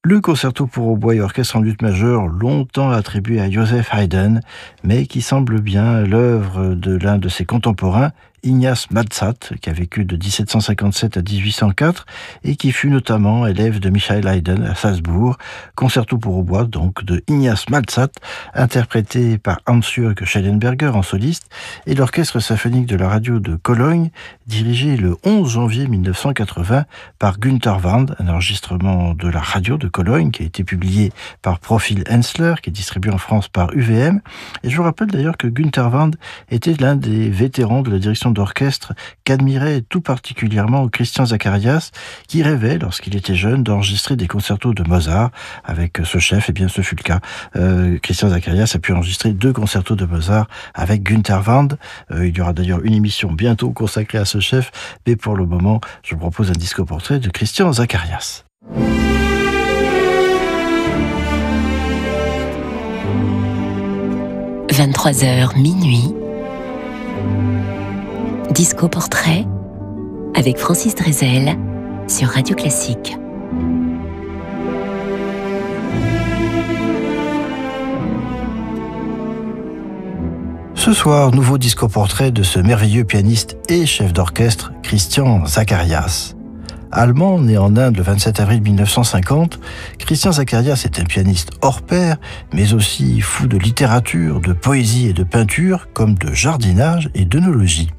Le concerto pour hautbois et orchestre en luth majeure, longtemps attribué à Joseph Haydn, mais qui semble bien l'œuvre de l'un de ses contemporains, Ignaz Malzat, qui a vécu de 1757 à 1804 et qui fut notamment élève de Michael Haydn à Salzbourg. Concerto pour hautbois, donc, de Ignaz Malzat, interprété par Hans-Jürg Schellenberger en soliste, et l'orchestre symphonique de la radio de Cologne, dirigé le 11 janvier 1980 par Günther Wand, un enregistrement de la radio de Cologne qui a été publié par Profil Hensler, qui est distribué en France par UVM. Et je vous rappelle d'ailleurs que Günther Wand était l'un des vétérans de la direction d'orchestre qu'admirait tout particulièrement Christian Zacharias, qui rêvait, lorsqu'il était jeune, d'enregistrer des concertos de Mozart avec ce chef. Et bien, ce fut le cas. Christian Zacharias a pu enregistrer 2 concertos de Mozart avec Günther Wand. Il y aura d'ailleurs une émission bientôt consacrée à ce chef, mais pour le moment, je vous propose un disco-portrait de Christian Zacharias. 23h minuit. Disco Portrait avec Francis Drezel sur Radio Classique. Ce soir, nouveau disco portrait de ce merveilleux pianiste et chef d'orchestre Christian Zacharias. Allemand, né en Inde le 27 avril 1950, Christian Zacharias est un pianiste hors pair, mais aussi fou de littérature, de poésie et de peinture, comme de jardinage et d'œnologie.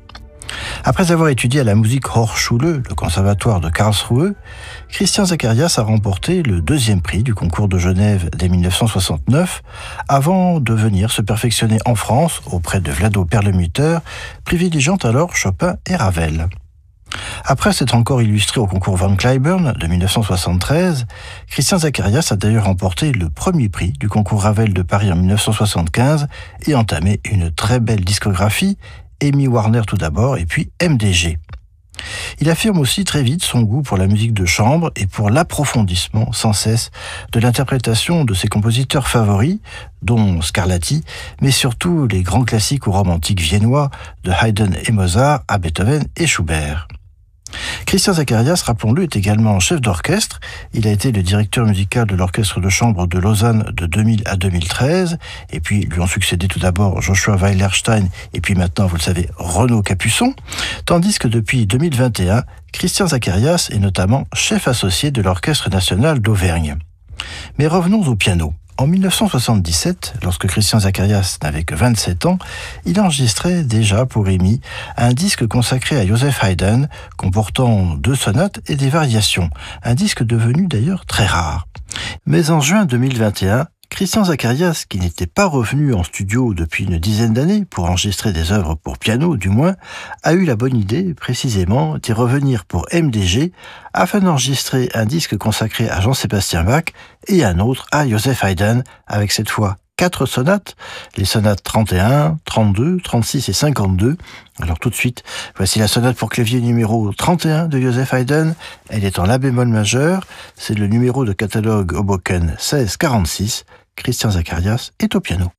Après avoir étudié à la Musikhochschule, le conservatoire de Karlsruhe, Christian Zacharias a remporté le 2e prix du concours de Genève dès 1969, avant de venir se perfectionner en France auprès de Vlado Perlmutter, privilégiant alors Chopin et Ravel. Après s'être encore illustré au concours Van Cliburn de 1973, Christian Zacharias a d'ailleurs remporté le 1er prix du concours Ravel de Paris en 1975 et entamé une très belle discographie, Amy Warner tout d'abord, et puis MDG. Il affirme aussi très vite son goût pour la musique de chambre et pour l'approfondissement sans cesse de l'interprétation de ses compositeurs favoris, dont Scarlatti, mais surtout les grands classiques ou romantiques viennois de Haydn et Mozart à Beethoven et Schubert. Christian Zacharias, rappelons-le, est également chef d'orchestre. Il a été le directeur musical de l'orchestre de chambre de Lausanne de 2000 à 2013. Et puis, lui ont succédé tout d'abord Joshua Weilerstein et puis maintenant, vous le savez, Renaud Capuçon. Tandis que depuis 2021, Christian Zacharias est notamment chef associé de l'Orchestre national d'Auvergne. Mais revenons au piano. En 1977, lorsque Christian Zacharias n'avait que 27 ans, il enregistrait déjà pour EMI un disque consacré à Joseph Haydn, comportant 2 sonates et des variations, un disque devenu d'ailleurs très rare. Mais en juin 2021, Christian Zacharias, qui n'était pas revenu en studio depuis une dizaine d'années pour enregistrer des œuvres pour piano du moins, a eu la bonne idée, précisément, d'y revenir pour MDG afin d'enregistrer un disque consacré à Jean-Sébastien Bach et un autre à Joseph Haydn, avec cette fois 4 sonates, les sonates 31, 32, 36 et 52. Alors tout de suite, voici la sonate pour clavier numéro 31 de Joseph Haydn. Elle est en la bémol majeur, c'est le numéro de catalogue Hoboken 1646. Christian Zacharias est au piano.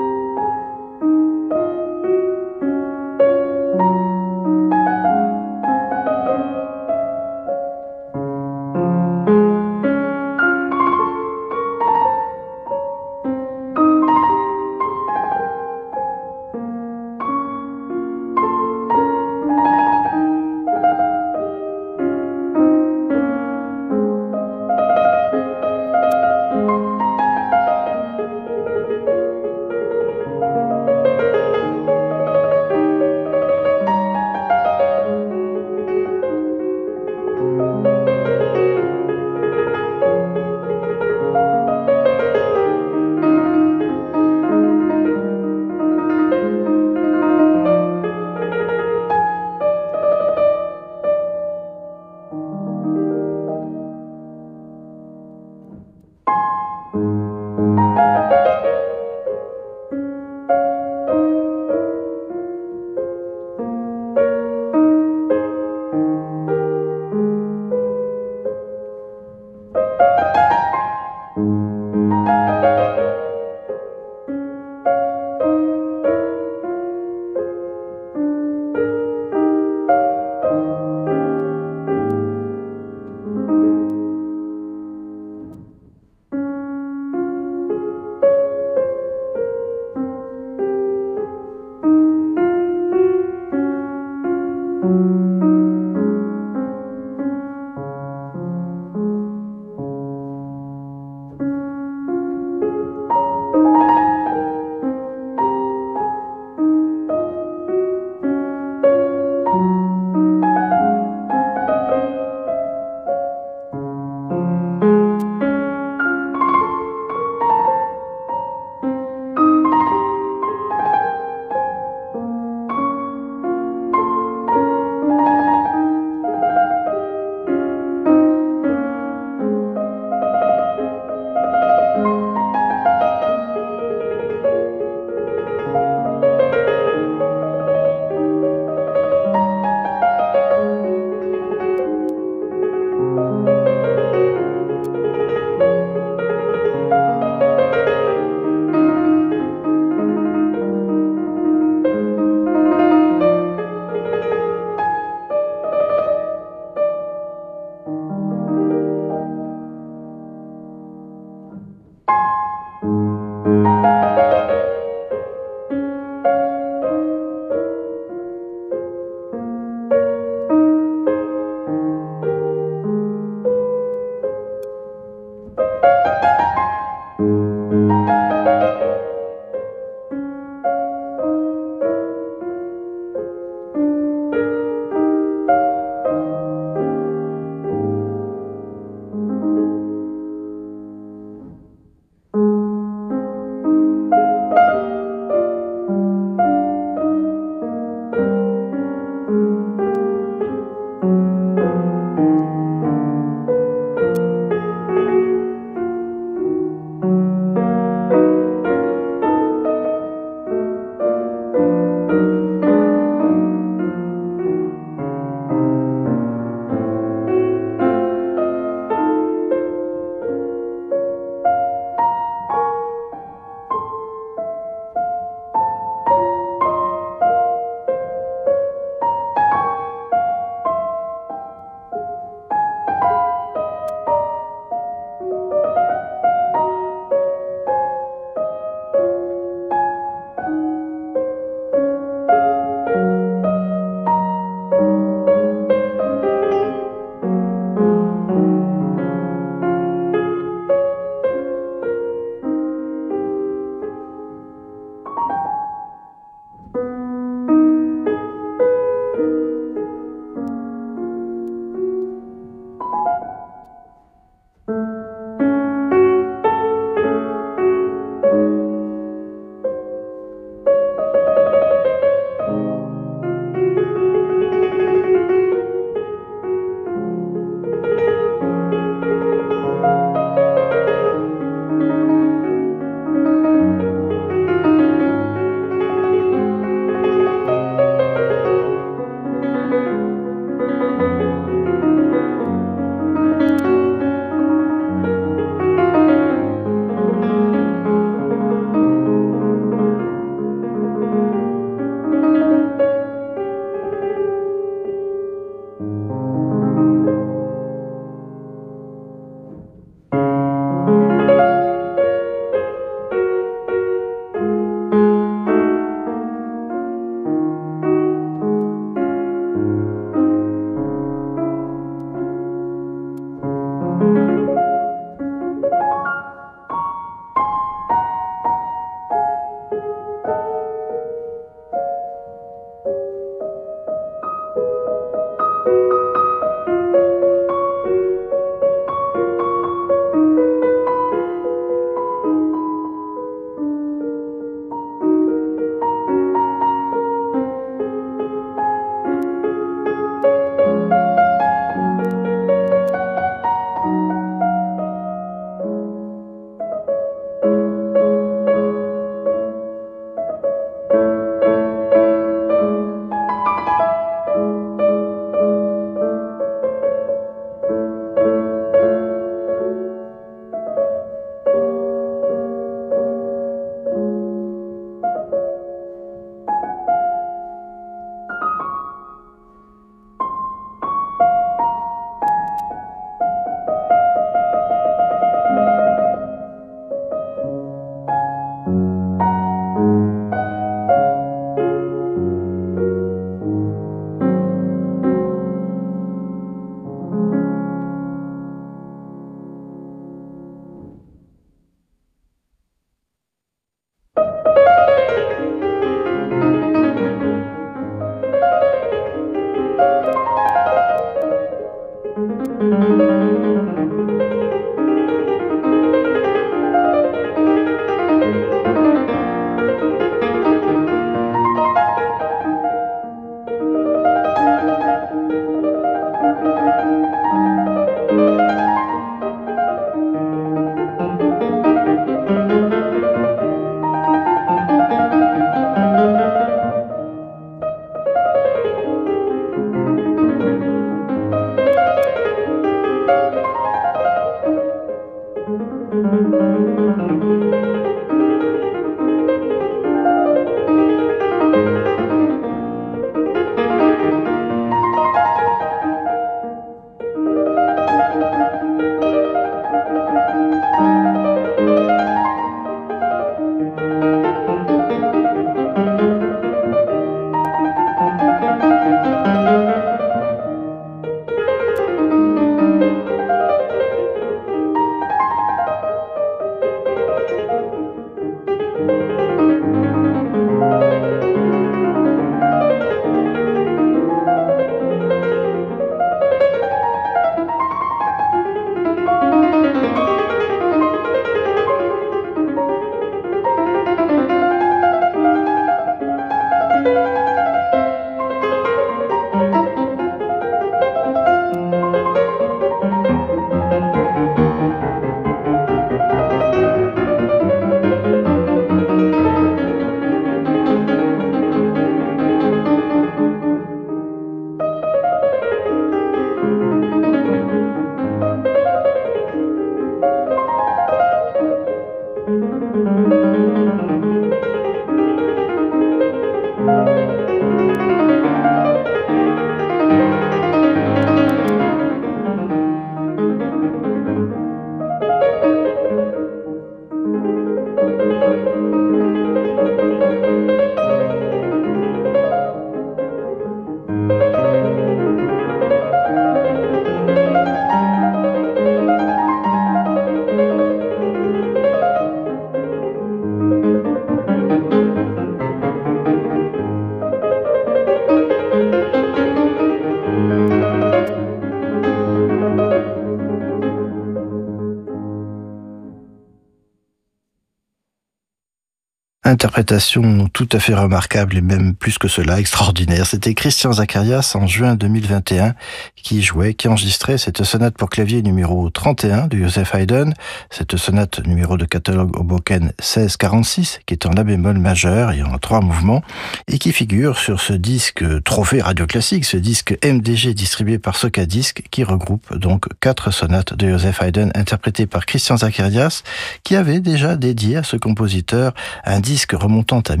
Interprétation tout à fait remarquable et même plus que cela, extraordinaire. C'était Christian Zacharias en juin 2021 qui enregistrait cette sonate pour clavier numéro 31 de Joseph Haydn, cette sonate numéro de catalogue Hoboken 1646 qui est en la bémol majeur et en 3 mouvements et qui figure sur ce disque trophée radio classique, ce disque MDG distribué par Socadisc qui regroupe donc 4 sonates de Joseph Haydn interprétées par Christian Zacharias qui avait déjà dédié à ce compositeur un disque remontant à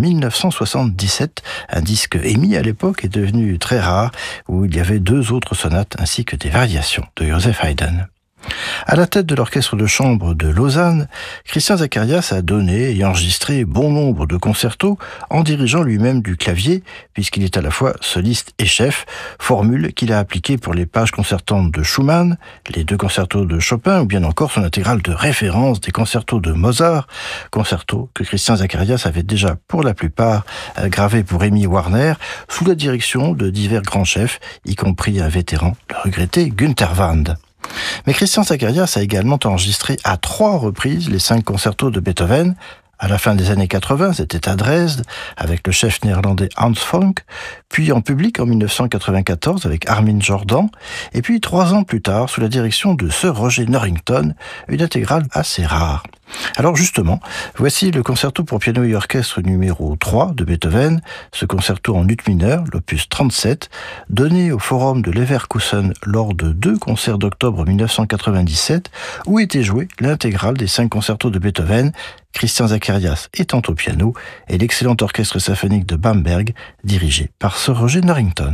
1977, un disque émis à l'époque et devenu très rare, où il y avait 2 autres sonates ainsi que des variations de Joseph Haydn. À la tête de l'orchestre de chambre de Lausanne, Christian Zacharias a donné et enregistré bon nombre de concertos en dirigeant lui-même du clavier, puisqu'il est à la fois soliste et chef, formule qu'il a appliquée pour les pages concertantes de Schumann, les 2 concertos de Chopin, ou bien encore son intégrale de référence des concertos de Mozart, concertos que Christian Zacharias avait déjà pour la plupart gravés pour Amy Warner, sous la direction de divers grands chefs, y compris un vétéran, le regretté Günther Wand. Mais Christian Zacharias a également enregistré à 3 reprises les 5 concertos de Beethoven. À la fin des années 80, c'était à Dresde, avec le chef néerlandais Hans Fonck, puis en public en 1994 avec Armin Jordan, et puis 3 ans plus tard, sous la direction de Sir Roger Norrington, une intégrale assez rare. Alors justement, voici le concerto pour piano et orchestre numéro 3 de Beethoven, ce concerto en ut mineur, l'opus 37, donné au Forum de Leverkusen lors de 2 concerts d'octobre 1997, où était joué l'intégrale des 5 concertos de Beethoven, Christian Zacharias étant au piano, et l'excellent orchestre symphonique de Bamberg, dirigé par Sir Roger Norrington.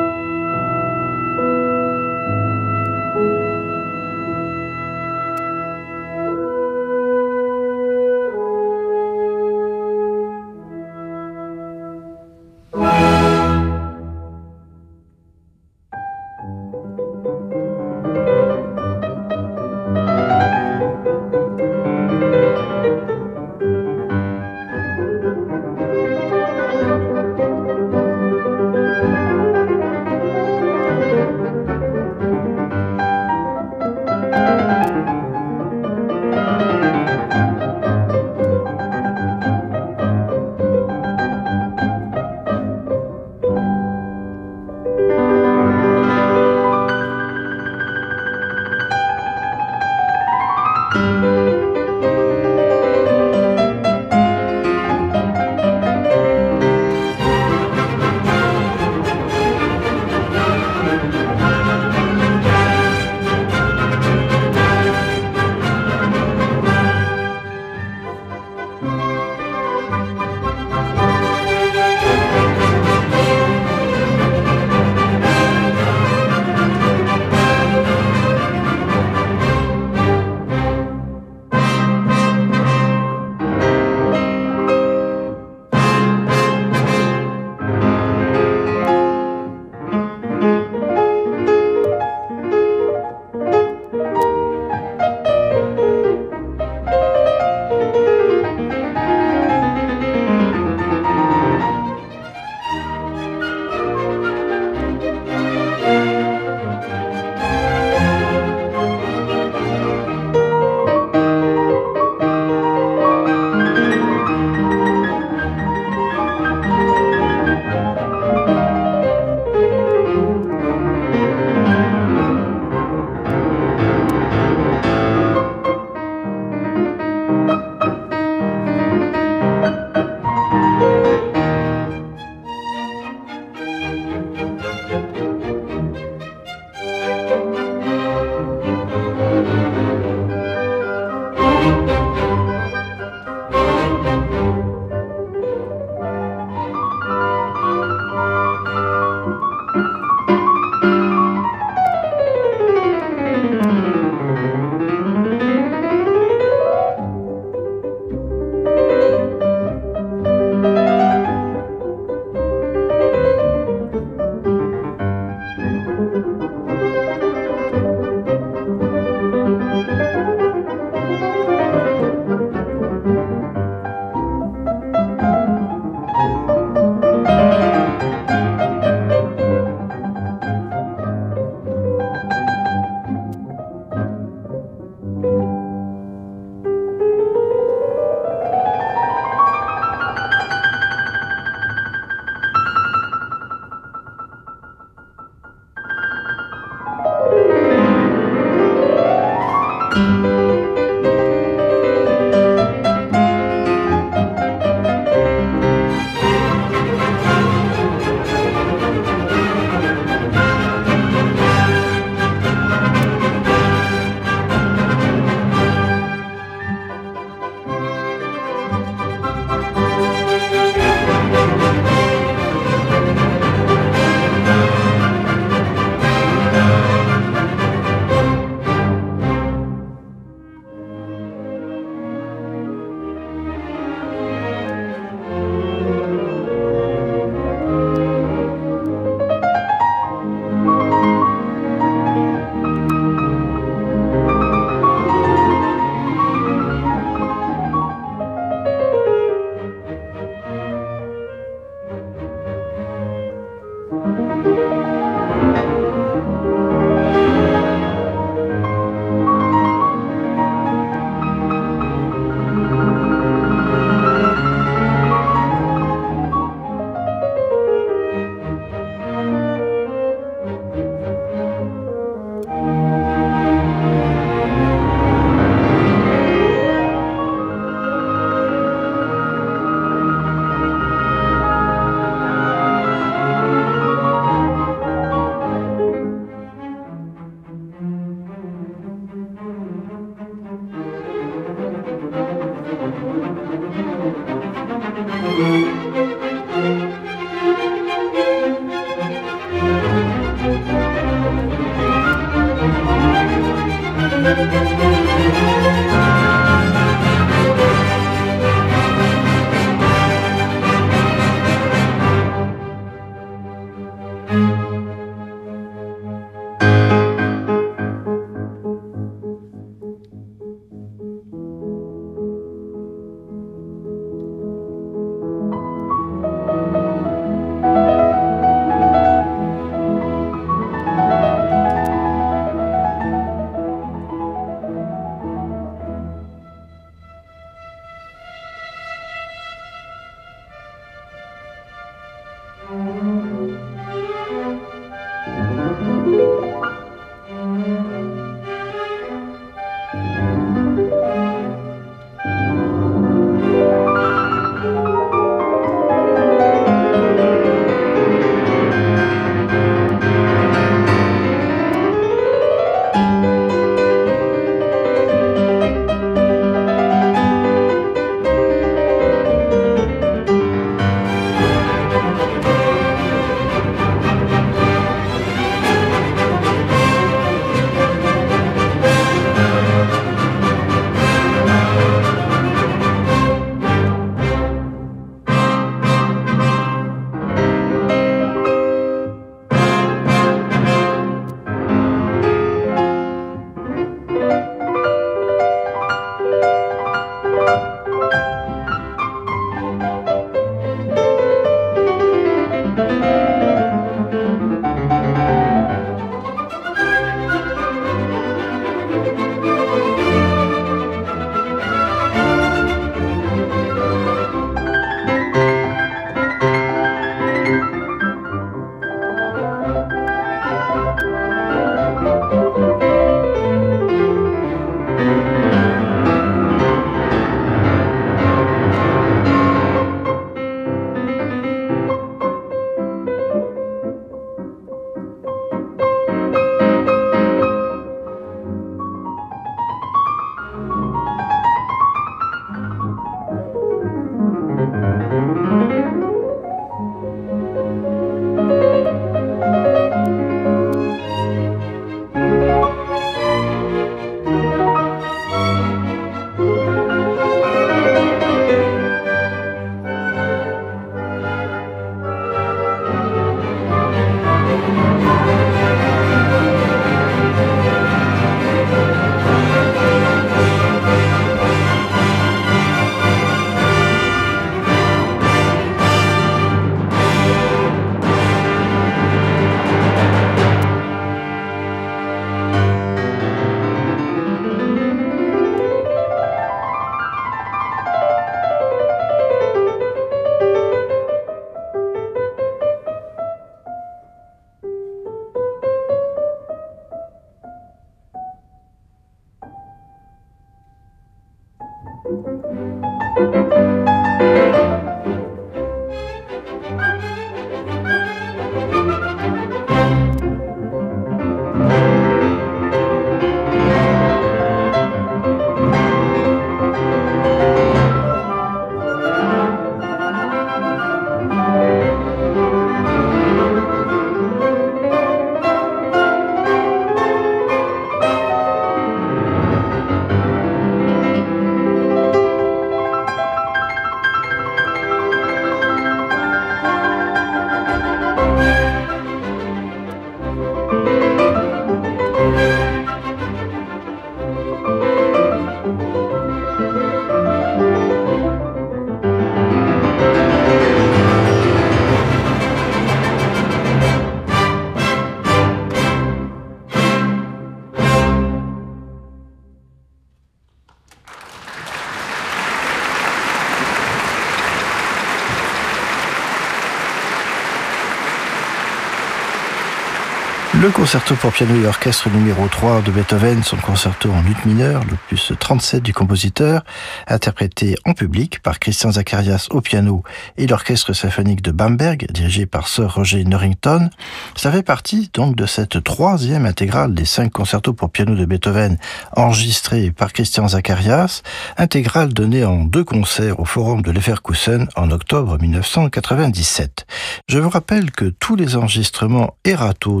Le concerto pour piano et orchestre numéro 3 de Beethoven, son concerto en ut mineur, l'opus 37 du compositeur, interprété en public par Christian Zacharias au piano et l'orchestre symphonique de Bamberg, dirigé par Sir Roger Norrington. Ça fait partie donc de cette troisième intégrale des 5 concertos pour piano de Beethoven enregistrés par Christian Zacharias, intégrale donnée en 2 concerts au Forum de Leverkusen en octobre 1997. Je vous rappelle que tous les enregistrements errato de Sir Roger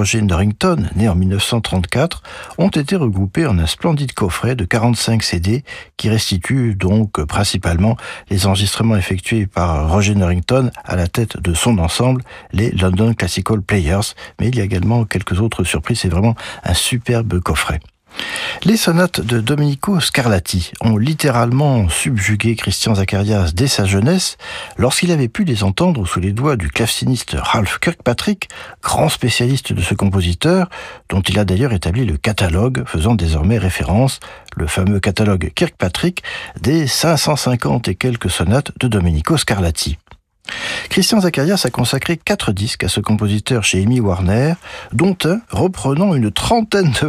Roger Norrington, né en 1934, ont été regroupés en un splendide coffret de 45 CD qui restitue donc principalement les enregistrements effectués par Roger Norrington à la tête de son ensemble, les London Classical Players, mais il y a également quelques autres surprises, c'est vraiment un superbe coffret. Les sonates de Domenico Scarlatti ont littéralement subjugué Christian Zacharias dès sa jeunesse lorsqu'il avait pu les entendre sous les doigts du claveciniste Ralph Kirkpatrick, grand spécialiste de ce compositeur, dont il a d'ailleurs établi le catalogue faisant désormais référence, le fameux catalogue Kirkpatrick, des 550 et quelques sonates de Domenico Scarlatti. Christian Zacharias a consacré 4 disques à ce compositeur chez EMI Warner, dont un reprenant une trentaine de